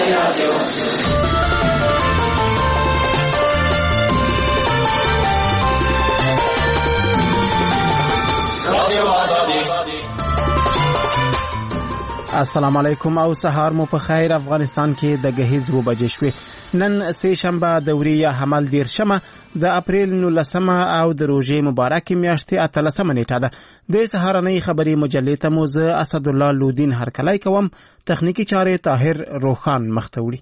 السلام علیکم او سهار مو په خیر. افغانستان کې د گهیز و بجې شوې. نن سه شنبه دوري حمل 10 د اپریل 19 او د روزې مبارک میاشتې 13 نیټه ده. د سهارنۍ خبري مجلې ته مو زه اسد الله لودین هرکلی کوم. تخنیکی چارې طاهر روخان مختوړي.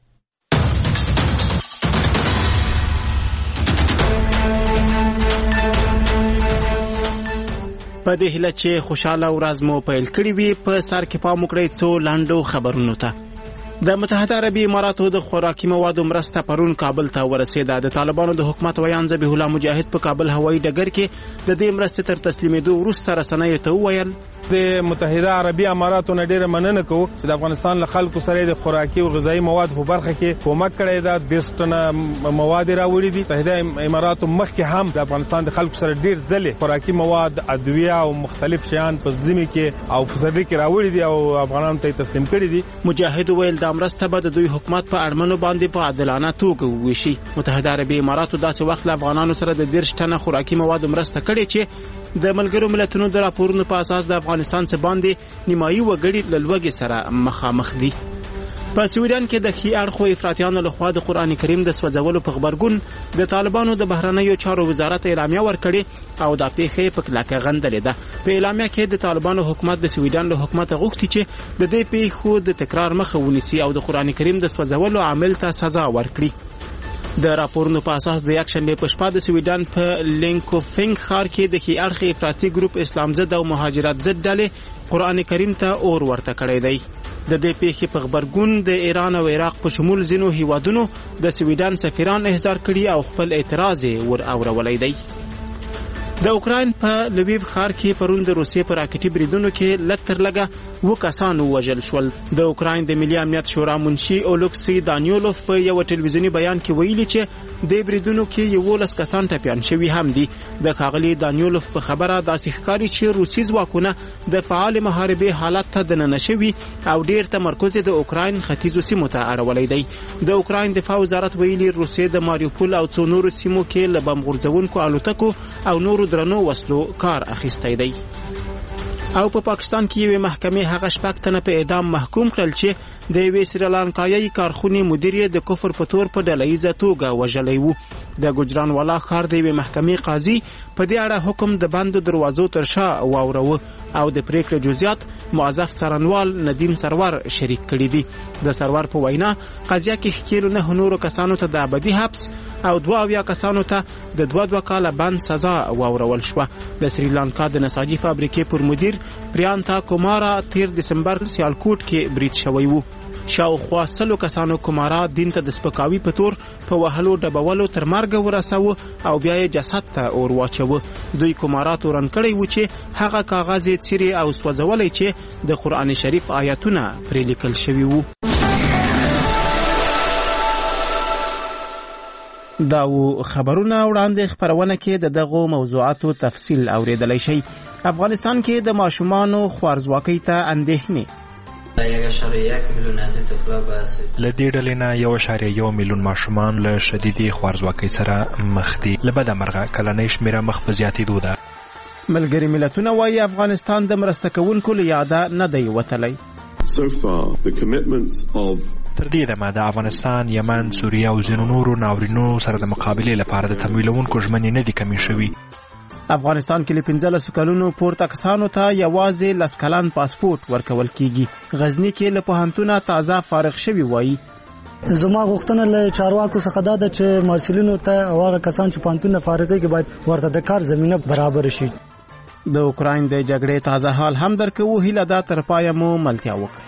په دې هیله چې خوشاله ورځ مو پیل کړی وي. په سر کې پام وکړئ څو لاندو خبرونو ته. د متحده عربي اماراتو د خوراکي موادو مرسته پرون کابل ته ورسېده. د طالبانو د حکومت ویان ذبیح الله مجاهد په کابل هوایي ډګر کې د دې مرستې تر تسلیمېدو وروسته رسنیو ته وویل د متحده عربي اماراتو نه ډېره مننه کوو چې د افغانستان له خلکو سره د خوراکي او غذایي مواد په برخه کې کومک کړی ده. 10 ټنه مواد راوړي دي. متحده اماراتو مخکې هم د افغانستان د خلکو سره ډېر ځلې خوراکي مواد، ادویه او مختلف شیان په ذمه کې او په سر کې راوړي دي او افغانانو ته تسلیم کړي دي. مجاهد ویل د مرسته به د دوی حکومت په اړمنو باندې په عادلانه توګه وویشي. متحده عربي اماراتو داسې وخت له افغانانو سره د 10 ټنه خوراکي مواد مرسته کړې چې د ملګرو ملتونو د راپورونو په اساس د افغانستان څخه باندې نیمایي وګړي له لوږې سره مخامخ دي. په سویډن کې د ښي اړخو افراطیانو لخوا د قرآن کریم د سوځولو په غبرګون د طالبانو د بهرنیو چارو وزارت اعلامیه ورکړې او دا پیښه په کلکه غندلې ده. په اعلامیه کې د طالبانو حکومت د سویډن له حکومت غوښتي چې د دې پیښو د تکرار مخه ونیسي او د قرآن کریم د سوځولو عامل ته سزا ورکړي. د راپورونو په اساس د یکشنبه په شپه د سویډن په لینکوفینګ ښار کې د ښي اړخ افراطي ګروپ اسلام ضد او مهاجرت ضد ډلې قرآن کریم ته اور ورته کړی دی. د دې پیښې په غبرګون د ایران او عراق په شمول ځینو هیوادونو د سویډن سفیران احضار کړي او خپل اعتراض ور اورولی دی. د اوکراین په لویو ښار کې پرون د روسیې په راکټي بریدونو کې لږ تر لږه 2 کسان ووژل شول. د اوکراین د ملي امنیت شورا منشي اولکسي دانیولوف په یو ټلویزیوني بیان کې ویلي چې د بریدونو کې 11 کسان ټپیان شوي هم دي. د ښاغلي دانیولوف په خبره داسې ښکاري چې روسي ځواکونه د فعال محاربې حالت ته دننه شوي او ډیر تمرکز د اوکراین ختیځو سیمو ته اړولی دی. د اوکراین دفاع وزارت ویلي روسیې د ماریوپول او څو نورو سیمو کې له بم غورځونکو الوتکو او نورو درنو وسلو کار اخیستی دی. او په پاکستان کې یوه محکمې هغه شپږ تنه په اعدام محکوم کړل چې د یوې سریلانکایي کارخونې مدیر یې د کفر په تور په ډلهییزه توګه وژلی و. د ګجرانوالا ښار د یوې محکمې قاضي په دې اړه حکم د بندو دروازو تر شا واوروه او د پریکړې جزئیات موظف څارنوال ندیم سرور شریک کړي دي. د سرور په وینا قضیه کې ښکیلو 9 نورو کسانو ته د ابدي حبس او 22 کسانو ته د 2 کاله بند سزا واورول شوه. د سریلانکا د نساجي فابریکې پر مدیر پریانتا کومارا 13 دسمبر سیالکوټ کې برید شوی وو. شاوخوا 100 کسانو کومارا دین ته د سپکاوي په تور په وهلو ډبولو تر مرګ ورساوه او بیا یې جسد ته اور واچوه. دوی کومارا تورن کړی و چې هغه کاغذ یې څیرې او سوځولی چې د قرآن شریف آیاتونه پرې لیکل شوي وو. دا و خبرونه. وړاندې خبرونه کې د دغو موضوعاتو تفصیل اوریدلی شي. افغانستان کې د ماشومانو خوارځواکۍ ته اندېښنې. له دې ډلې نه 1.1 میلیون ماشومان له شدیدې خوارځواکۍ سره مخ دي. له بده مرغه کلنۍ شمېره مخ په زیاتېدو ده. ملګري ملتونه وایي افغانستان د مرسته کوونکو له یاده نه دی وتلی. تر دې دمه د افغانستان، یمن، سوریه او ځینو نورو ناورینونو سره د مقابلې لپاره د تمویلونکو ژمنې نه دي کمې شوي. افغانستان کې له 15 کلونو پورته کسانو ته یوازې 10 کلن پاسپورت ورکول کیږي. غزنی کې له پوهنتونه تازه فارغ شوي وایي. زما غوښتنه له چارواکو څخه دا ده چې مسؤلینو ته او هغه کسان چې پوهنتونه فارغېږي باید ورته د کار زمینه برابر شي. د اوکراین د جګړې تازه حال هم درکوو. هیله ده تر پایه مو ملتیا وکړئ.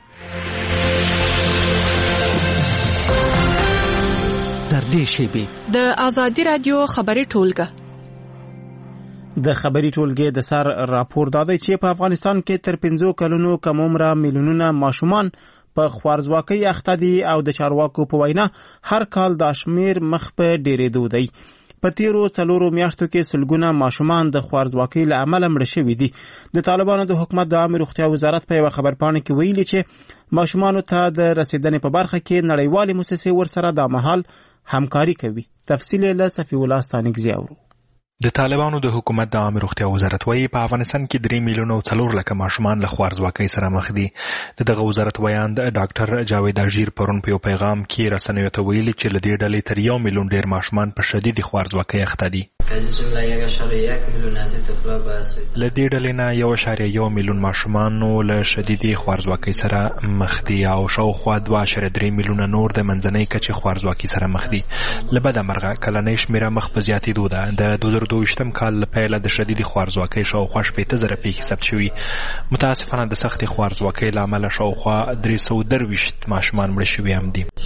تر دې شیبې د آزادي رادیو خبري ټولګه. د خبري ټولګې د سر راپور دادی چې په افغانستان کې تر 15 کلونو کم عمره میلیونونه ماشومان په خوارځواکۍ اخته دي او د چارواکو په وینا هر کال دا شمیر مخ په ډیرېدو دی. په تیرو 4 میاشتو کې سلګونه ماشومان د خوارزواکۍ له امله مړه شوي دي. د طالبانو د حکومت د عامه روغتیا وزارت په یوه خبرپاڼه کې ویلي چې ماشومانو ته د رسیدنې په برخه کې نړیوالې مؤسسې ورسره د مهال همکاري کوي. تفصیل له صفی الله ستانکزی اورو. د طالبانو د حکومت د عامه روغتیا وزارت وايي په افغانستان کې 3 میلیونه 4 لک ماشومان له خوارزواکۍ سره مخ دي. دغه وزارت ویاند ډاکټر جاوید اژیر پرون په یو پیغام کې رسنیو ته ویلي چې له دې ډلې تر 1 میلیون ډیر ماشومان په شدید خوارزواکۍ اخته دي. له دې ډلې نه 1.1 میلیون ماشومان له شدید خوارزواکۍ سره مخ دي او شاوخوا 2.3 میلیونه نور د منځنۍ کچې خوارزواکۍ سره مخ دي. له بده مرغه کلنۍ شمیره مخ په زیاتېدو ده. د 2022 کال له پیله د شدید خوارزواکۍ شاوخوا 80,000 پیښې ثبت شوي. متاسفانه د سختې خوارزواکۍ له امله شاوخوا 322 ماشومان مړه شوي هم دي.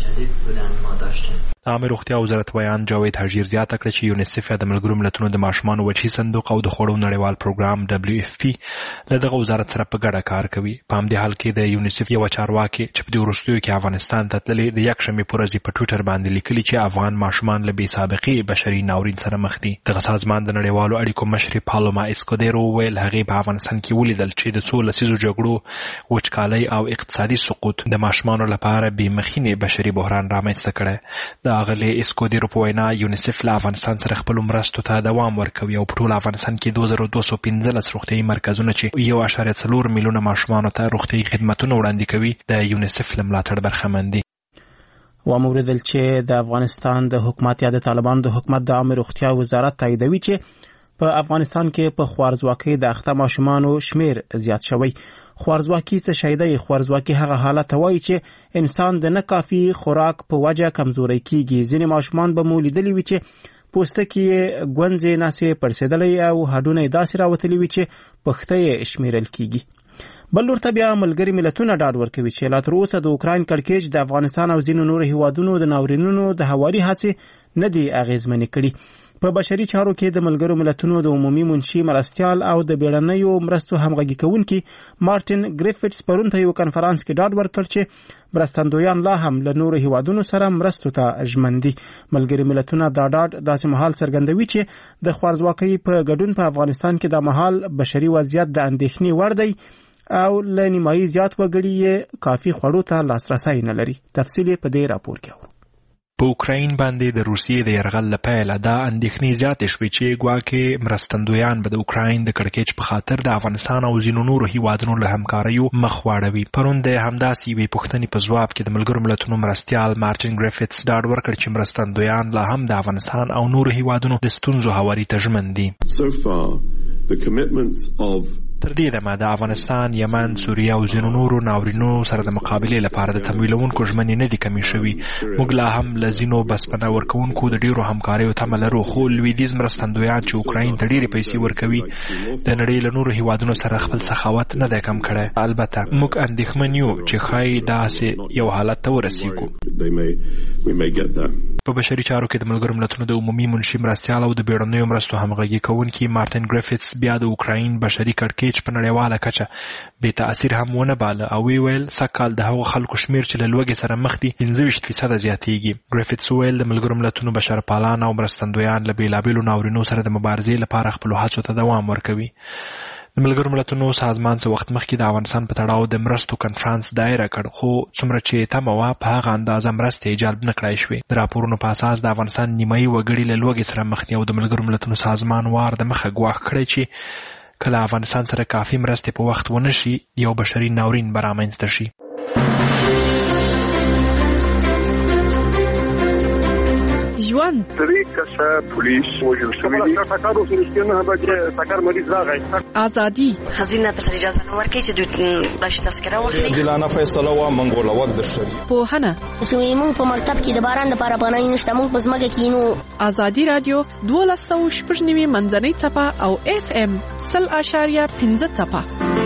د عامه روغتیا وزارت ویان جاوید اژیر زیاته کړه چې یونیسف د ملګرو ملتونو د ماشومانو وجهي صندوق او د خوړو نړیوال پروګرام WFP له دغه وزارت سره په ګډه کار کوي. په همدې حال کې د یونیسف یو چارواکي چې په دې وروستیو کې افغانستان ته تللي د یکشنبې په ورځ په ټویټر باندې لیکلي چې افغان ماشومان له بې سابقې بشري ناورین سره مخ دي. دغه سازمان د نړیوالو اړیکو مشر پالوما اسکودیرو ویل هغې په افغانستان کې ولیدل چې د څو لسیزو جګړو وچکالۍ او اقتصادي سقوط د ماشومانو لپاره بې مخینې بشري بحران رامنځته کړی. د اغلې اسکودیرو په وینا یونیسف له افغانستان سره خپل مرستو ته دوام ورکوي او په ټول افغانستان کې 2215 روغتیايي مرکزونه چې 1.4 میلیونه ماشومانو ته روغتیايي خدمتونه وړاندې کوي د یونیسف له ملاتړ برخمن دي. وموردل چې د افغانستان د حکومت یا د طالبانو د حکومت د عامه روغتیا وزارت تاییدوي چې په افغانستان کې په خوارزواکۍ د اخته ماشومانو شمیر زیات شوی. خوارزواکي څه شی دی؟ خوارزواکي هغه حالت وایي چې انسان د نه کافي خوراک په وجه کمزوري کیږي. ځینې ماشومان به مو لیدلي وي چې پوستکي یې ګونځې نسې پړسېدلی او هډونه یې داسې راوتلي وي چې پښته یې شمیرل کیږي. بل لور ته بیا ملګري ملتونه ډاډ ورکوي چې لا تر اوسه د اوکراین کړکېچ د افغانستان او ځینو نورو هیوادونو د ناورینونو د هواري هڅې نه دي اغېزمنې کړي. په بشري چارو کې د ملګرو ملتونو د عمومي منشي مرستیال او د بیړنیو مرستو همغږي کوونکي مارټین ګریفټس پرون په یو کنفرانس کې ډاډ ورکړ چې مرستندویان لا هم له نورو هیوادونو سره مرستو ته ژمن دي. ملګري ملتونه دا ډاډ داسې مهال څرګندوي چې د خوارزواکۍ په ګډون په افغانستان کې د مهال بشري وضعیت د اندېښنې وړ دی او له نیمایي زیات وګړي یې کافي خوړو ته لاسرسی نه لري. تفصیل په دې راپور کې اورو. په اوکراین باندې د روسیې د یرغل له پیله دا اندېښنې زیاتې شوې چې ګواکې مرستندویان به د اوکراین د کړکېچ په خاطر د افغانستان او ځینو نورو هیوادونو له همکاریو مخ واړوي. پرون د همداسې یوې پوښتنې په ځواب کې د ملګرو ملتونو مرستیال مارټین ګریفټس ډاډ ورکړ چې مرستندویان لا هم د افغانستان او نورو هیوادونو د ستونزو هواري ته ژمن دي. تر دې دمه د افغانستان، یمن، سوریه او ځینو نورو ناورینو سره د مقابلې لپاره د تمویلونکو ژمنې نه دي کمې شوي. موږ لا هم له ځینو بسپنه ورکوونکو د ډیرو همکاریو تمه لرو، خو لویدیځ مرستندویان چې اوکراین ته ډیرې پیسې ورکوي د نړۍ له نورو هیوادونو سره خپل سخاوت نه دی کم کړی. البته موږ اندېښمن یو چې ښایي داسې یو حالت ته ورسیږو. په بشري چارو کې د ملګرو ملتونو د عمومي منشي مرستیال او د بیړنیو مرستو همغږي کوونکي مارټین ګریفټس بیا د اوکراین بشري کړکېچ په نړیواله کچه بې تاثیر هم ونه باله او ویل سږکال د هغو خلکو شمیر چې له لوږې سره مخ دي 25% زیاتېږي. ګریفټس ویل د ملګرو ملتونو بشرپالان او مرستندویان له بېلابېلو ناورینو سره د مبارزې لپاره خپلو هڅو ته دوام ورکوي. د ملګرو ملتونو سازمان څه وخت مخکې د افغانستان په تړاو د مرستو کنفرانس دایره کړ، خو څومره چې تمه وه په هغه اندازه مرستې جلب نه کړای شوې. د راپورونو په اساس د افغانستان نیمایي وګړي له لوږې سره مخ دي او د ملګرو ملتونو سازمان وار د مخه ګواښ کړی چې کله افغانستان سره کافي مرستې په وخت ونه شي یو بشري ناورین به رامنځته شي. ژوند پولیس وژل شوي دي. ازادي خزینه ته اجازه نه ورکوي چې دوی بلش تذکره واخلي. عادلانه فیصله وه موږ له وخت د شری پوهنه موږ په مکتب کې د باران لپاره پناه نشته، موږ په ځمکه کې نو. ازادي رادیو 12.9 منځنۍ څپه او FM 0.5 څپه.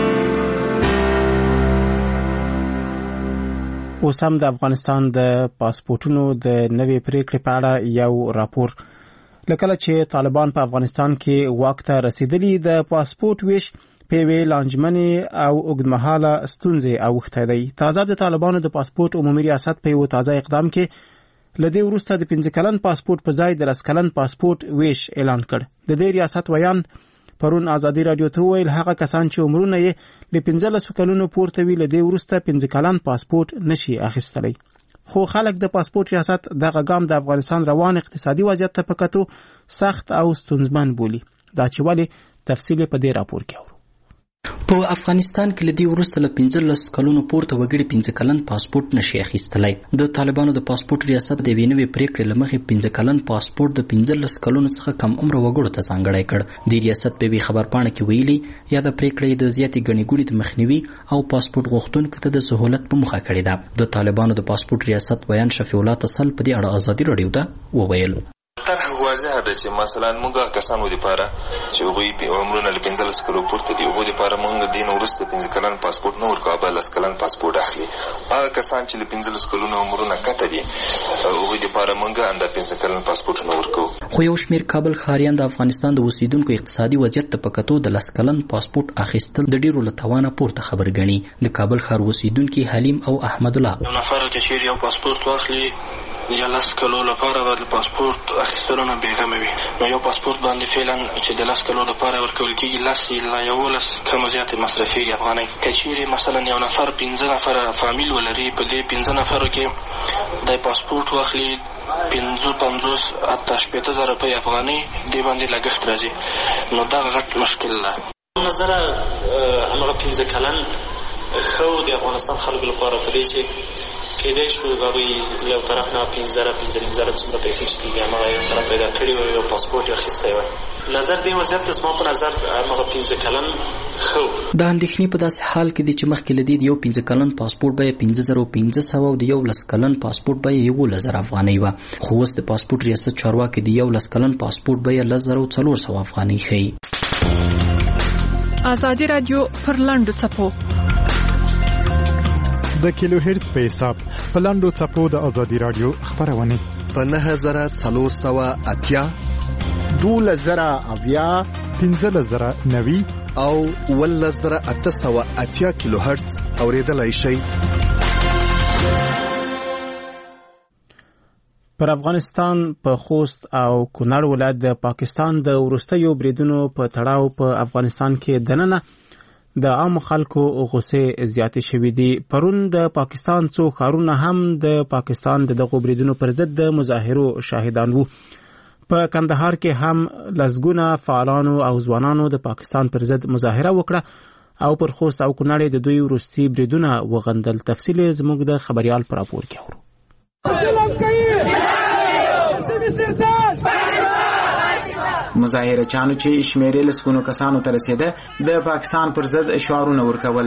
اوس هم د افغانستان د پاسپورتونو د نوې پریکړې په اړه یو راپور. لکه چې طالبان په افغانستان کې واک ته رسیدلی د پاسپورت ویش په ویل لانجمنې او اوږدمهاله ستونزې اوښتی دی. تازه د طالبانو د پاسپورت عمومي ریاست په یو تازه اقدام کې لدې وروسته د 15 کلن پاسپورت په ځای د 10 کلن پاسپورت ویش اعلان کړ. د دې ریاست ویان پرون ازادي رادیو ته ویل هغه کسان چې عمرونه یې له 15 کلونو پورته وي لدې وروسته 15 کلن پاسپورت نشي اخیستلی. خو خلک د پاسپورت ریاست دغه ګام د افغانستان روان اقتصادي وضعیت ته په کتو سخت او ستونزمن بولي. دا چې ولې تفصیل په دې راپور کې اورو. په افغانستان کې لدی ورسته له 15 کلونو پورته وګړي 15 کلن پاسپورت نشي اخیستلای. د طالبانو د پاسپورت ریاست د وینوي پریکړې لمخې 15 کلن پاسپورت د 15 کلونو څخه کم عمر وګړو ته ځانګړی کړ. د ریاست په خبرپاڼه کې ویلي یا د پریکړې د زیاتې ګڼې ګوڼې د مخنیوي او پاسپورت غوښتونکو ته د سہولت په موخه کړې ده. د طالبانو د پاسپورت ریاست بیان شفیع الله تسل په دې اړه ازادي رادیو ته وویل. طرح واضحه ده چې مثلا موږ کسانو لپاره چې هغوی عمرونه له 15 کلو پورته دي هغوی لپاره موږ دین وروسته 15 کلن پاسپورت نه ورکوو، بل 10 کلن پاسپورت اخلي. هغه کسان چې له 15 کلونو عمرونه کته دي هغوی لپاره موږ انده 15 کلن پاسپورت نه ورکوو. خو یو شمېر کابل ښاریان د افغانستان د اوسیدونکو اقتصادي وضعیت ته په کتو د 10 کلن پاسپورت اخیستل د ډیرو له توانه پورته خبر ګڼي. د کابل ښار اوسیدونکي حلیم او احمد الله یو نفر چې چیرې یو پاسپورت واخلي یا 10 کلو لپاره د پاسپورت اخیستلو نه بېغمه وي، نو یو پاسپورت باندې فعلا چې د 10 کلو لپاره ورکول کېږي 10 لا 11 کم زیاتې مصرفي افغانۍ. که چیرې مثلا یو نفر 15 نفره فامیل ولري په دې 15 نفرو کې د پاسپورت واخلي 55 حتی 80,000 روپۍ افغانۍ دې باندې لګښت راځي، نو دا غټ مشکل ده. نظره همغه 15 کلن خو د افغانستان خلکو لپاره په دې چې کېدای شو هغوی له یو طرف نه 15,000 څومره پیسې چې کېږي همغه یو طرف پیدا کړي وي، یو پاسپورت یې اخیستی وی. نظر دې وضعیت ته زما په نظر همغه 15 کلن خو. دا اندېښنې په داسې حال کې دي چې مخکې له دې د یو 15 کلن پاسپورت بیه 15,500 او د 11 کلن پاسپورت بیه 11,000 افغانۍ وه، خو اوس د پاسپورت ریاست چارواکي د 11 کلن پاسپورت بیه 10,400 افغانۍ ښیي. ازادي رادیو پر لاندو څپو د کیلو هرتز په حساب په لاندو څپو د ازادي رادیو خبرونه په 9480 12,000 15,090 او 12,880 کیلو هرتز اوریدلای شئ. پر افغانستان په خوست او کونړ ولایت د پاکستان د وروستیو بریدونو په تړاو په افغانستان کې دننه د عام خلکو غوسه زیاتې شوې دي. پرون د پاکستان څو ښارونه هم د پاکستان دغه بریدونو پر ضد د مظاهرو شاهدان وو. په کندهار کې هم لسګونه فعالانو او ځوانانو د پاکستان پر ضد مظاهره وکړه او پر خوست او کونړ د دوی وروستي بریدونه وغندل. تفصیل زموږ د خبريال پر راپور کې اورو. مظاهره چانو چې شمیرې لسګونو کسانو ته رسیده د پاکستان پر ضد شعارونه ورکول.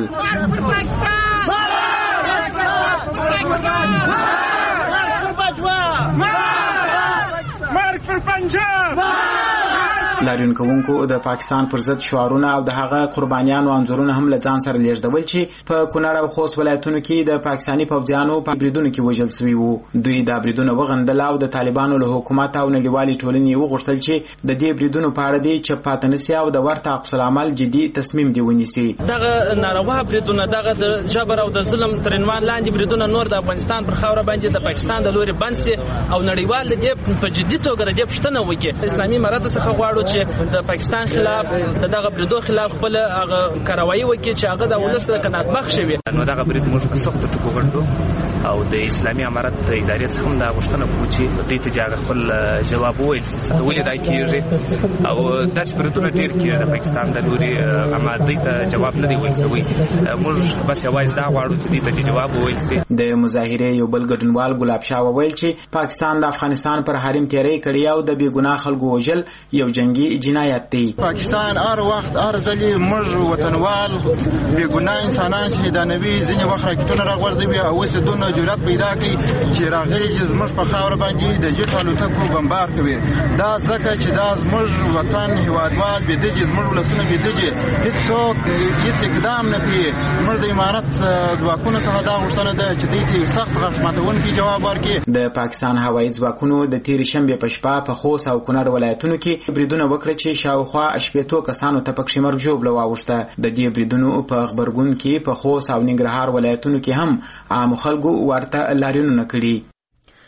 لاریون کوونکو د پاکستان پر ضد شعارونه او د هغه قربانیانو انځورونه هم له ځان سره لیږدول چې په کونړ او خوست ولایتونو کې د پاکستاني پوځیانو په بریدونو کې وژل شوي وو. دوی دا بریدونه وغندل او د طالبانو له حکومت او نړیوالې ټولنې وغوښتل چې د دې بریدونو په اړه دې چې پاتې نشي او د ورته عکس العمل جدي تصمیم دی ونیسي. دغه ناروا بریدونه دغه د جبر او د ظلم تر عنوان لاندې بریدونه نور د افغانستان پر خاوره باندې د پاکستان د لوري بند سي او نړیوال دې په جدي توګه د پښتنه وکړي. اسلامي امارات څخه غواړو چې د پاکستان خلاف دغه بریدو خلاف خپل کاروایی وکړي چې هغه د ولس د قناعت بخښ وي. نو دغه برید موږ په سخت ټکو غندو او د اسلامي امارات ادارې څخه هم دا غوښتنه کوو چې دوی ته خپل جواب وویل چې ولې دا کېږي او داسې بریدونه ډېر کېږي د پاکستان د لوري اما دوی ته جواب نه دی ویل شوی. موږ بس یوازې دا غواړو چې دوی ته جواب وویل شي. د مظاهرې یو بل ګډونوال ګلاب شاه وویل چې پاکستان د افغانستان پر حریم تیری کړی او د بېګناه خلکو وژل یو جنگي جنایت دی. پاکستان هر وخت هر ځلې موږ وطنوال بېګناه انسانان شهیدانوي، ځینې وخت راکټونه راغورځوي او اوس دونه جرأت پیدا کوي چې راغلي چې زموږ په خاوره باندې د جیټ الوتکو بمبار کوي. دا ځکه چې دا زموږ وطن هیوادوال بېدجې زموږ ولسونه بېدجې هېڅوک هېڅ اقدام نه کوي. موږ د امارت ځواکونو څخه دا غوښتنه ده چې دوی ته سخت غږ ماتونکی جواب ورکړي. د پاکستان هوایي ځواکونو د تېرې شنبې په شپه په خوست او کونړ ولایتونو کې بریدونه وکړه چې شاوخوا 80 کسانو ته پکې مرګ ژوبله واوښته. د دې بریدونو په غبرګون کې په خوست او ننګرهار ولایتونو کې هم عام خلکو ورته لاریونونه کړي.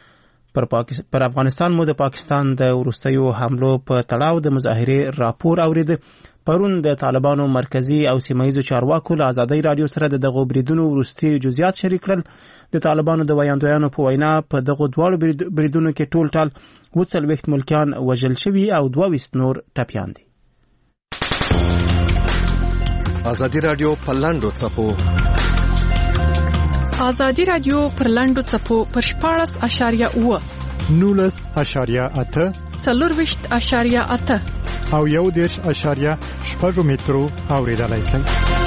پر افغانستان مو د پاکستان د وروستیو حملو په تړاو د مظاهرې راپور اورید. پرون د طالبانو مرکزی او سیمایي چارواکو له ازادي رادیو سره دغه بریدونو وروستي جزئیات شریک کړل. د طالبانو د ویاندویانو په وینا په دغه دواړو بریدونو کې ټول ټال 40 ملکیان وژل شوي او 22 نور ټپیان دي. ازادي رادیو په لاندو څپو ازادي رادیو پر لاندو څپو پر 14.8 19.8 4.8 او 1.8 مترو اوریدلای شئ.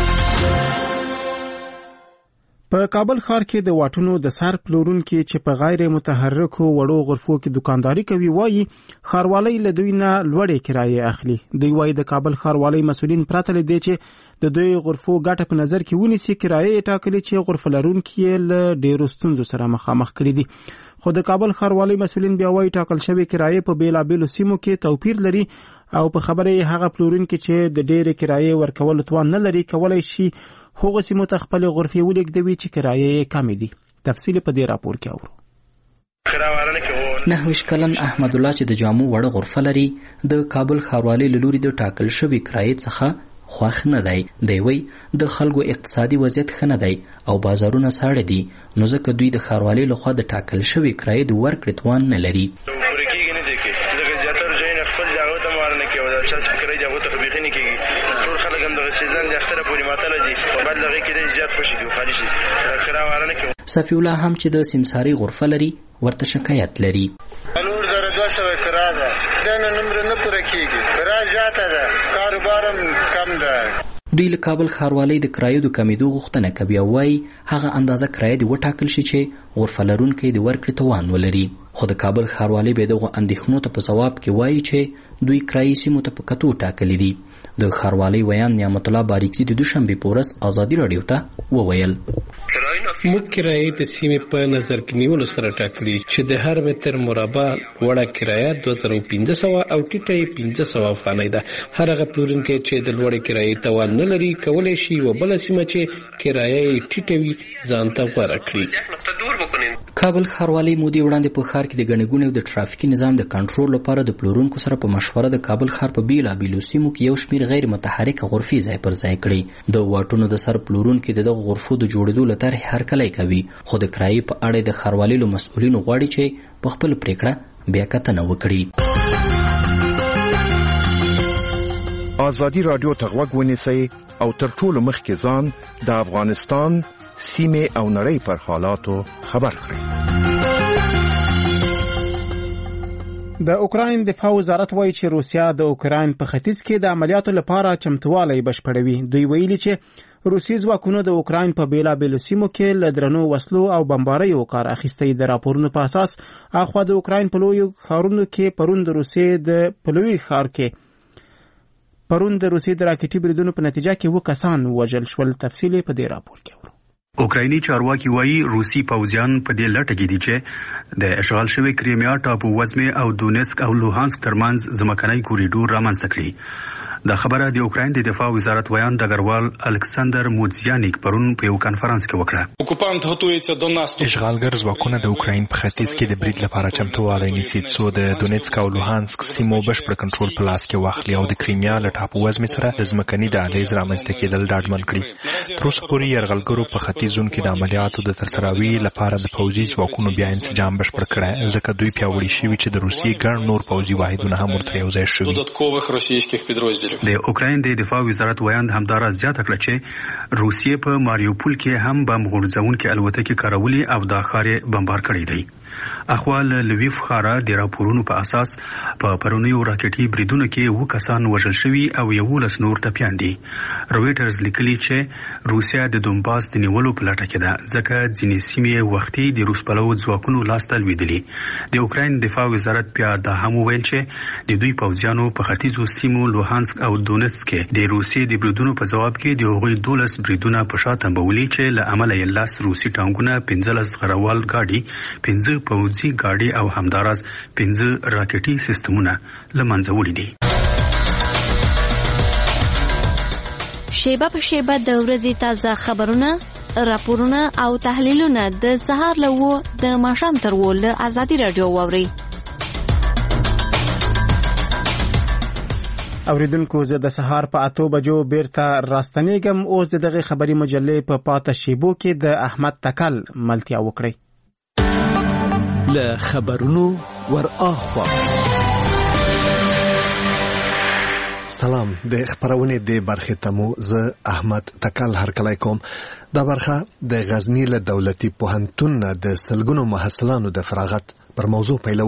په کابل ښار کې د واټونو د سر پلورونکو چې په غیر متحرکو وړو غرفو کې دکانداري کوي وایي ښاروالۍ له دوی نه لوړې کرایې اخلي. دوی وایي د کابل ښاروالۍ مسؤلین پرته له دې چې د دوی غرفو ګټه په نظر کې ونیسي کرایې ټاکلي چې غرفه لرونکي له ډېرو ستونزو سره مخامخ کړي دي. خو د کابل ښاروالۍ مسؤلین بیا وایي ټاکل شوی کرایې په بیلابیلو سیمو کې توپیر لري او په خبره هغه پلورونکي چې د ډېرې کرایې ورکولو توان نه لري کولای شي هغه سیمو ته خپل غرفې ولګوي چې کرایې کمې دي. تفصیل په دې راپور کې اورو. 9 کلن احمد الله چې د جامو وړه غرفه لري د کابل ښاروالۍ له لوري د ټاکل شوی کرایې څخه خوښ نه دی. دی وی د خلکو اقتصادي وضعیت ښه نه دی او بازارونه ساړه دي نو ځکه دوی د ښاروالۍ لخوا د ټاکل شوی کرایې د ورکړې توان نه لري. صفی الله هم چې د سمساري غرفه لري ورته شکایت لري. 4200 کرا ده دا نمبر نه پوره کیږي کرا زیاته ده کاروبارم کم ده. دوی له کابل ښاروالۍ د کرایو د کمیدو غوښتنه کوي او وايي هغه اندازه کرایه د وټاکل شي چې غرفه لرونکي د ورکړې توان ولري. خو د کابل ښاروالۍ به دغه اندېښنو ته په ځواب کې وایي چې دوی کرایي سیمو ته په کتو ټاکلي دي. د ښاروالۍ ویان نعمت الله باریکزي د دوشنبه په ورځ ازادي رادیو ته وویل موږ کرایې د سیمې په نظر کې نیولو سره ټاکلي چې د هر متر مربع وړه کرایه 2500 او ټیټه 1500 افغانۍ ده. هر هغه پلورونکی چې د لوړې کرایې توان نه لري کولی شي و بل سیمه چې کرایه یې ټیټه وي ځان ته غوره کړي. کابل ښاروالۍ مودې وړاندې په ښار کې د ګڼې ګوڼې او د ټرافیکي نظام د کنټرول لپاره د پلورونکو سره په مشوره د کابل ښار په بیلابیلو سیمو کې یو شمېر غیر متحرکه غرفې ځای پر ځای کړي. د واټونو د سر پلورونکي دغه غرفو د جوړېدو له طرحې هرکلی کوي خو د کرایې په اړه د ښاروالۍ له مسؤلینو غواړي چې په خپل پریکړه بیا کتنه وکړي. ازادي رادیو ته غوږ ونیسئ او تر ټولو مخکې ځان د افغانستان سیمې او نړۍ پر حالاتو خبر کړئ. د اوکراین دفاع وزارت وایي چې روسیا د اوکراین په ختیځ کې د عملیاتو لپاره چمتووالی بشپړوي. دوی ویلي چې روسي ځواکونو د اوکراین په بیلابیلو سیمو کې له درنو وسلو او بمباریو کار اخیستی. د راپورونو په اساس اخوا د اوکراین په لویو ښارونو کې پرون د روسیې د پلوي ښار کې د راکټي بریدونو په نتیجه کې 2 کسان وژل شول. تفصیل په دې راپور کې اورو. اوکرایني چارواکي وایي روسي پوځیان په دې لټه کې دي چې د اشغال شوی کریمیا ټاپو وزمې او دونیسک او لوهانسک ترمنځ ځمکنی کوریډور رامنځته کړي. دا خبره د اوکراین د دفاع وزارت ویان ډګروال الکساندر موزیانیک پرون په یو کانفرنس کې وکړه. اوکوپانت هوتويڅ د ناستو اشغالګر ځواکونه د اوکراین په ختیځ کې د برید لپاره چمتووالی نیسي څو د دونیسک او لوهانسک سیمو بشپړ کنټرول په لاس کې واخلي او د کریمیا له ټاپو وزمې سره د ځمکني دهلیز رامنځته کېدل ډاډمن کړي. تر اوسه پورې یرغلګرو په ختیځ زون کې د عملیاتو د ترسروي لپاره د پوځي ځواکونو بیا انسجام بشپړ کړی ځکه دوی پیاوړي شوي چې د روسیې ګڼ نور پوځي واحدونه هم ورته یوځای شوي. د اوکراین د دفاع وزارت ویان همدارس زیاته کړه چې روسیې په ماریوپول کې هم بم غورځونکې الوتکې کارولې او دا ښار یې بمبار کړی دی. اخوال لویف ښاره د راپورونو په اساس په پرونیو راکټي بریدونو کې 2 کسان وژل شوي او 11 نور ټپیان دي. رويټرز لیکلي چې روسیا د دونباس د نیولو په لټه کې ده ځکه ځینې سیمې وختي د روس پلو ځواکونو لاس ته لوېدلي. د اوکراین دفاع وزارت بیا دا هم وویل چې د دوی پوځیانو په ختیځو سیمو لوهانسک او دونیسک کې د روسیې د بریدونو په جواب کې د هغوی 12 بریدونه په شا تنبولي چې له امله یې 10 روسي ټانکونه 15 غروال ګاډي 15 پوځي ګاډي او همدارس 15 راکټي سیستمونه له منځه وړي دي. شیبه په شیبه د ورځې تازه خبرونه راپورونه او تحلیلونه د سهار له 9 د ماښام تر 10 له ازادي رادیو واورئ. اوریدونکو زه د سهار په 8 بجو بیرته راستنیږم. اوس دغه خبری مجلې په پاته شیبو کې د احمد تکل ملتیا وکړي. له خبرونو ور اخوا سلام. د خبرونه د برخه تمو زه احمد تکل هرکلی کوم. دا برخه د غزنی له دولتي پوهنتون د سلګونو محصلانو د فراغت پر موضوع پیلو.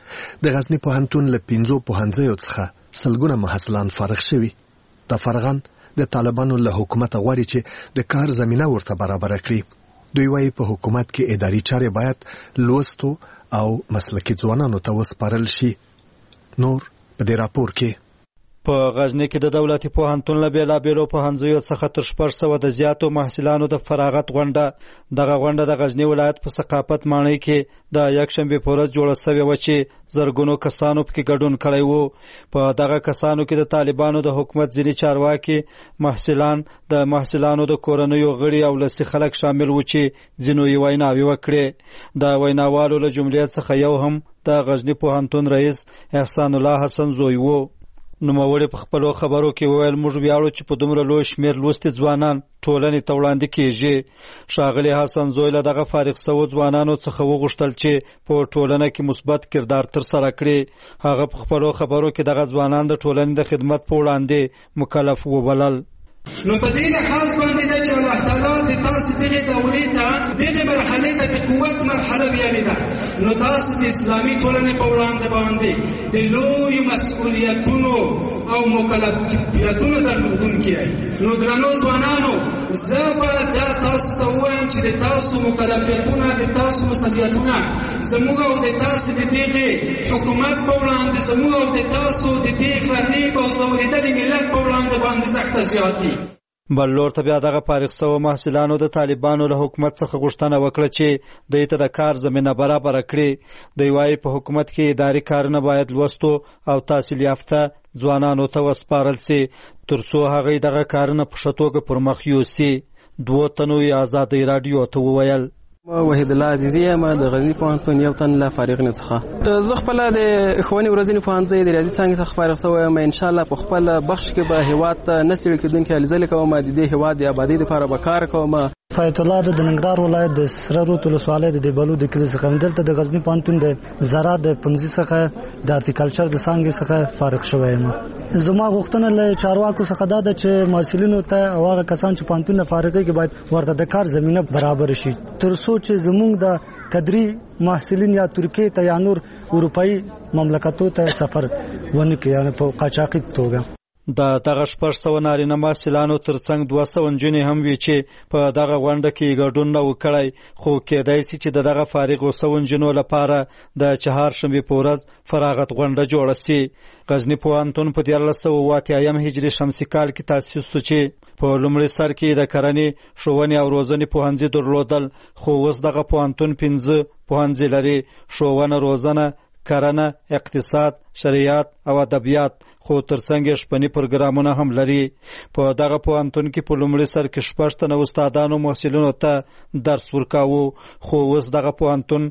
د غزنی پوهنتون له 15 پوهنځیو څخه سلګونه محصلان فارغ شوي. د فارغان د طالبانو له حکومت غواړي چې د کار زمينه ورته برابر کړي. دوی وايي په حکومت کې اداري چارې باید لوستو او مسلکي ځوانانو ته وسپارل شي. نور په دې راپور کې په غزنی کې د دولتي پوهنتون له بیلابیلو پوهنځیو څخه تر 600 د زیاتو محصلانو د فراغت غونډه دغه غونډه د غزنی ولایت په ثقافت ماڼۍ کې د یکشنبه په ورځ جوړه شوې و چې زرګونو کسانو پکې ګډون کړی وو. په دغه کسانو کې د طالبانو د حکومت ځینې چارواکي، محصلان، د محصلانو د کورنیو غړي او لسی خلک شامل وو چې ځینو یې ویناوي وکړې. د ویناوالو له جملې څخه یو هم د غزنی پوهنتون رئیس احسان الله حسن زوی وو. نوموړي په خپلو خبرو کې وویل موږ ویاړو چې په دومره لوی شمېر لوستي ځوانان ټولنې ته وړاندې کیږي. ښاغلي حسن زوی له دغه فارغ شوو ځوانانو څخه وغوښتل چې په ټولنه کې مثبت کردار ترسره کړي. هغه په خپلو خبرو کې دغه ځوانان د ټولنې د خدمت په وړاندې مکلف وبلل. نو په دې لحاظ باندې د چې الله تعالی د تاسو دغه دورې ته دغه مرحله ته د قوت مرحله ویلې ده. نو تاسو د اسلامي ټولنې په وړاندې باندې د لوی مسؤلیتونو او مکلفیتونو درلودونکي یې. نو درنو ځوانانو زه به دا تاسو ته وایم چې د تاسو مکلفیتونه، د تاسو مسؤلیتونه زموږ او د تاسو د دغه حکومت په وړاندې، زموږ او د تاسو د دې غریب او ځورېدلي ملت په وړاندې باندې سخته زیات دي. بل لور ته بیا دغه فارغ شوو محصلانو د طالبانو له حکومت څخه غوښتنه وکړه چې دوی ته د کار زمینه برابر کړي. دوی وايي په حکومت کې اداري کارونه باید لوستو او تحصیل یافته ځوانانو ته وسپارل شي ترڅو هغوی دغه کارونه په ښه توګه پر مخ یوسي. 2 تنو یې ازادي راډیو ته وویل. وحید الله عزیزی یم د غزنی پوهنتون یو تن لا فارغ نه څخه. زه خپل د ښوونې ورځنی پوهنځي د ریاضي څانګې څخه فارغ شوی یم. ان شاء الله په خپل بخش کې به هیواد ته نه ستړي کېدونکي هلې ځلې کوم. د دې هیواد د آبادۍ لپاره به کار کوم. فایت الله د ننګرهار ولایت د سره روت ولسوالۍ د دیبلو د کلي څخه دلته د غزنی پوهنتون د زراعت د پنځه څخه د هارتیکلچر د څانګې څخه فارغ شوی یم. زما غوښتنه له چارواکو څخه دا ده چې محصلینو ته او هغه کسان چې پوهنتون نه فارغ دي باید ورته د کار زمینه برابر شي ترڅو چې زموږ د کدري محصلین یا ترکیه ته یا نور اروپایي مملکتونو ته سفر ونه کوي، یعنی په قاچاقي توګه. د دغه 600 نارینه محصلانو ترڅنګ 200 نجونې هم وي چې په دغه غونډه کې ګډون نه وکړی. خو کېدای شي چې دغه فارغ وسو نجونو لپاره د چهارشنبې په ورځ فراغت غونډه جوړه شي. غزنی پوهنتون په 1388 هجري شمسي کال کې تاسیس شو چې په لومړي سر کې د کرنې، ښوونې او روزنې پوهنځي درلودل. خو اوس دغه پوهنتون 5 پوهنځي لري: ښوونه، روزنه، کرنه، اقتصاد، شریعت او ادبیات. خو ترڅنګ یې شپني پروګرامونه هم لري. په دغه پوهنتون کې په لومړي سر کې 6 تنه استادانو محصلینو ته درس ورکاوه. خو اوس دغه پوهنتون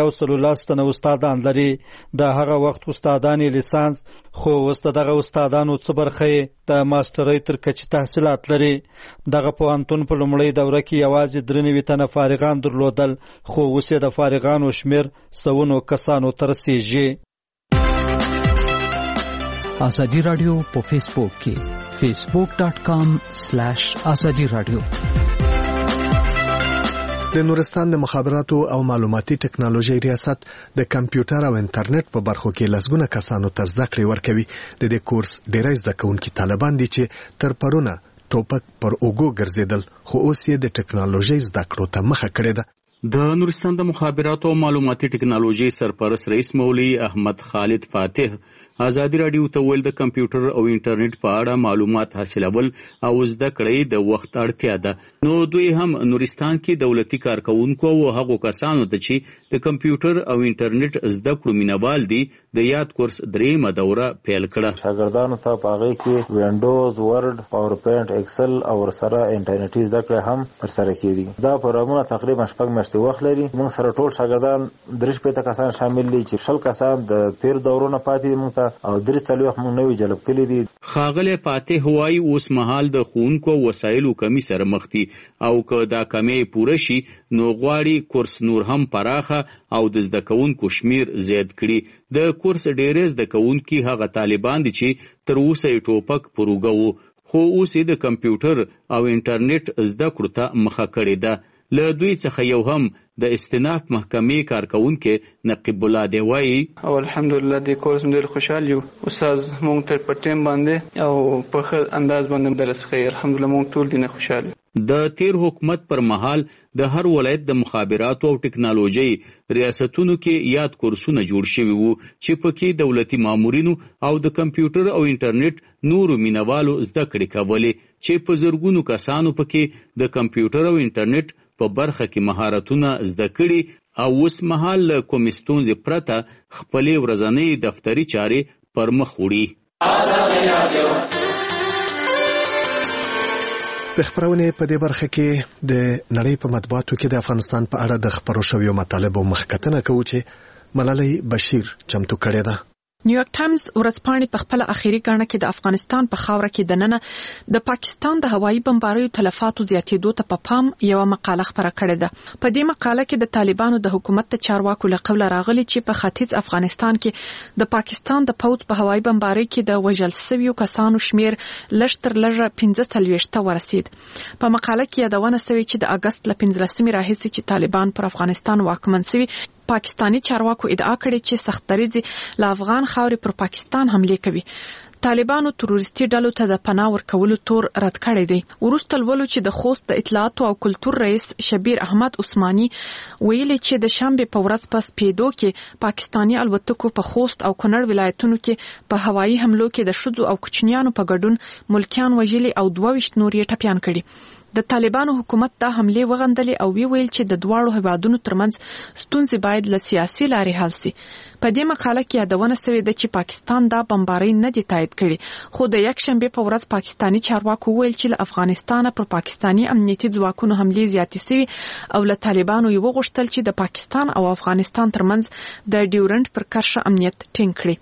113 تنه استادان لري. د هغه وخت استادان لیسانس، خو اوس دغه استادانو څه برخه د ماسترۍ تر کچې تحصیلات لري. دغه پوهنتون په لومړۍ دوره کې یوازې 93 تنه فارغان درلودل. خو اوس یې د فارغانو شمیر 100 کسانو ته رسیږي. ازادي رادیو په فیسبوک کې facebook.com/ازادي رادیو. د نورستان د مخابراتو او معلوماتي ټکنالوژي ریاست د کمپیوټر او انټرنیټ په برخو کې لسګونه کسانو ته زده کړې ورکوي. د دې کورس ډېری زده کوونکي طالبان دي چې تر پرونه ټوپک پر اوګو ګرځیدل، خو اوس یې د ټکنالوژي زده کړو ته مخه کړې ده. د نورستان د مخابراتو او معلوماتي ټکنالوژي سرپرست رئیس مولوي احمد خالد فاتح ازادي رادیو ته ویل د کمپیوټر او انټرنیټ په اړه معلومات حاصلول او زده کړې د وخت اړتیا ده. نو دوی هم نورستان کې دولتي کارکونکو او هغو کسانو ته چې د کمپیوټر او انټرنیټ زده کړو مینوال دي د یاد کورس دریمه دوره پیل کړه. شاګردانو ته په هغه کې وینډوز، ورډ، پاورپوینټ، ایکسل او سره انټرنیټي زده کړې هم ترسره کیږي. دا پروګرامونه تقریبا 6 میاشتې وخت لري. موږ سره ټول شاګردان 3 کسان شامل دي چې 20 کسان د 13 دورونو پاتې موږ او 3 موږ نوې جلب کړي دي. خاغله فاتح وای اوس مهال د خونکو وسایلو کمی سره مخ دي او که دا کمی پوره شي نو غواړي کورس نور هم پراخه او د زده کوونکو شمیر زیات کړي. د کورس ډیره زده کوونکي هغه طالبان دي چې تر اوسه یې ټوپک پروګه وو خو اوس یې د کمپیوټر او انټرنیټ زده کړو ته مخه کړې ده. له دوی څخه یو هم د استیناف محکمې کارکونکي نقیب الله دی وایي او الحمدلله د کورس ډېر خوشحال یو. استاد مونږ ته په ټیم باندې او په ښه انداز باندې درس کوي. الحمدلله مونږ ټول دینه خوشحال. د تیر حکومت پر مهال د هر ولایت د مخابراتو او ټکنالوژي ریاستونو کې یاد کورسونه جوړ شوي وو چې پکې دولتي مامورینو او د کمپیوټر او انټرنیټ نورو مینوالو زده کړې کولې چې په زرګونو کسانو پکې د کمپیوټر او انټرنیټ په برخه کې مهارتونه زده کړي او اوس مهال له کومې ستونزې پرته خپلې ورځنۍ دفتري چارې پر مخ وړي. د خبرونې په دې برخه کې د نړۍ په مطبوعاتو کې د افغانستان په اړه د خبرو شویو مطالبو مخکتنه کوي چې ملالۍ بشیر چمتو کړې ده. نیویارک ټایمز ورځپاڼې په خپل اخیری ګڼه کې د افغانستان په خاوره کې دننه د پاکستان د هوایي بمباریو تلفاتو زیاتېدو ته په پام یو مقاله خبره کړې ده. په دې مقاله کې د طالبانو د حکومت د چارواکو له قوله راغلي چې په ختیځ افغانستان کې د پاکستان د پوځ په هوایي بمباری کې د وژل شویو کسانو شمیر لږ تر لږه 45 ته ورسید. په مقاله کې یادونه شوې چې د اگست له 15 راهیسې چې طالبان پر افغانستان واکمن شوي پاکستانی چارواکو ادعا کړې چې سختدریځ له افغان خاورې پر پاکستان حمله کوي. طالبانو تروریستي ډلو ته د پناه ورکولو تور رد کړی دی. وروسته لولو چې د خوست د اطلاعات او کلتور رئیس شبیر احمد عثماني ویلي چې د شنبه په ورځ په سپیدو کې پاکستانی الوتکو په خوست او کونړ ولایتونو کې په هوایي حملو کې د شذو او کوچنیانو په ګډون ملکیان وژلي او 22 نور یې ټپيان کړي. د طالبانو حکومت دا حمله وغندلې او ویل چې د دواړو هیوادونو ترمنځ ستونزې باید له سیاسي لارې حل شي. په دې مقاله کې یادونه شوې ده چې پاکستان دا بمباری نه دی تایید کړي خو د یک شنبه په ورځ پاکستانی چارواکو ویل چې له افغانستان پر پاکستانی امنیتي ځواکونو حمله زیاتې شوې او له طالبانو یو غوښتل چې د پاکستان او افغانستان ترمنځ د ډیورنټ پر کرښه امنیت ټینګ کړي.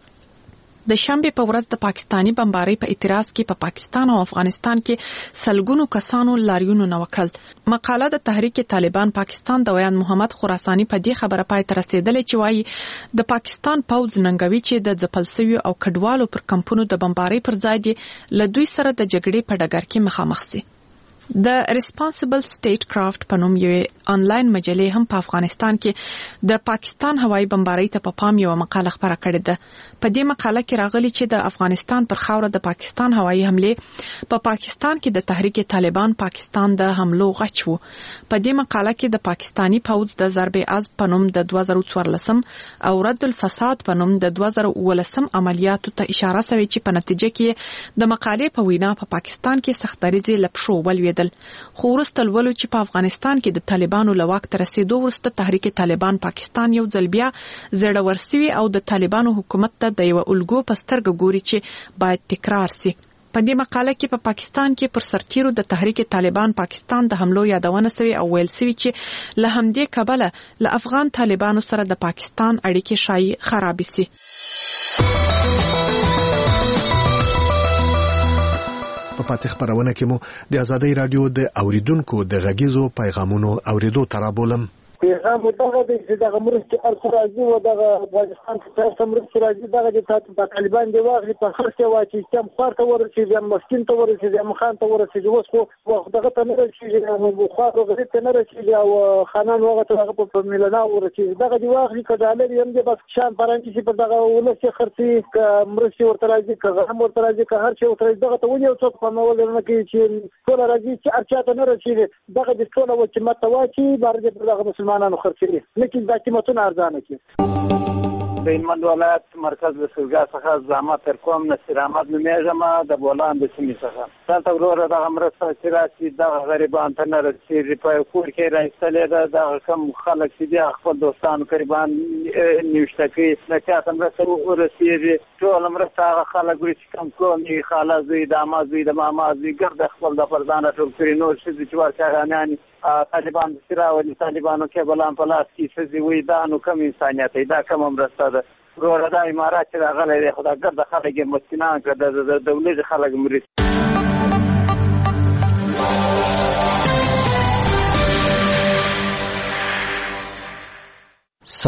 د شنبه په ورځ د پاکستانی بمباری په اعتراض کې په پاکستان او افغانستان کې سلګونو کسانو لاریونونه نه وکړل. مقاله د تحریک طالبان پاکستان د ویان محمد خراسانی په دې خبره پای ته رسیدلې چې وایي د پاکستان پوځ ننګوي چې د ځپلسوي او کډوالو پر کمپونو د بمباری پر ځای دی له دوی سره د جګړې په ډګر کې مخامخ شي. د ریسپانسیبل سټیټ کرافټ په نوم یوې آنلاین مجلې هم په افغانستان کې د پاکستان هوایي بمباری ته په پام یو مقاله خبره کړې ده. په دې مقاله کې راغلي چې د افغانستان پر خاوره د پاکستان هوایي حمله په پاکستان کې د تحریک طالبان پاکستان د حملو غچ وو. په دې مقاله کې د پاکستانی پوځ د ضرب عزم په نوم د 2014 او رد الفساد په نوم د 2019 عملیاتو ته اشاره شوې چې په نتیجه کې د مقالې په وینا په پاکستان کې سختدریځ لپشو ولوي. خو وروسته لولو چې په افغانستان کې د طالبانو له واک ته رسیدو وروسته تحریک طالبان پاکستان یو ځل بیا زړور شوی او د طالبانو حکومت ته د یو الګو په سترګه ګوري چې باید تکرار شي. په دې مقاله کې په پاکستان کې پر سرتیرو د تحریک طالبان پاکستان د حملو یادونه شوی او ویل شوی چې له همدې کبله له افغان طالبانو سره د پاکستان اړیکې شایي خراب شي. په پاتې خبرونه کې مو د ازادي رادیو د اوریدونکو د غږیزو پیغامونو اوریدو ترابولم. پیغام دغه د دغه مرستې ارسراجي او دغه افغانستان ته مرستې راځي دغه د طالبان دی واغلي په خرڅه واچي چې خار ته ورسېږي مسكين ته ورسېږي خان ته ورسېږي اوس خو دغه ته نه رسېږي خو خو غریب ته نه رسېږي او خانان وغه ته په میلیونه ورسېږي دغه دی واغلي کډالر یم دی بس شان پرانچې چې په دغه ولسي خرڅي مرستې ورته راځي که هم ورته راځي که هر څه ورته راځي دغه ته ونی او څوک په مول نه کوي چې ټول راځي چې ارچا ته نه رسېږي دغه د ټول و چې ماته واچي بار دې دغه مسلمانانو خرڅي نه کې د قیمتونو ارزانه کې. د هلمند ولایت مرکز د سوزګا څخه زعامت تر کوم نصیر احمد نومیږم د بولان د سیمې څخه. دلته وروره دغه مرسته چې راسي دغه غریبانو ته نه رسېږي. په کور کې راایستلې ده دغه کوم خلک چې دي خپل دوستانو قریبان نیوشته کوي نه چا ته مرسته ورسېږي. ټوله مرسته هغه خلک وړي چې کوم کور یې خاله زوی د عمه زوی د ماما زوی ګرده خپل د پر ځان راټول کړي. نور ښځې چې ورچاغانیان طالبان داسې راولي طالبانو کیبلان په لاس کې ښځې وایي دا نو کوم انسانیت دی دا کومه مرسته ده. وروره دا امارات چې راغلی دی خو دا ګرده خلک یې مسکینان کړه د ولږې خلک مري.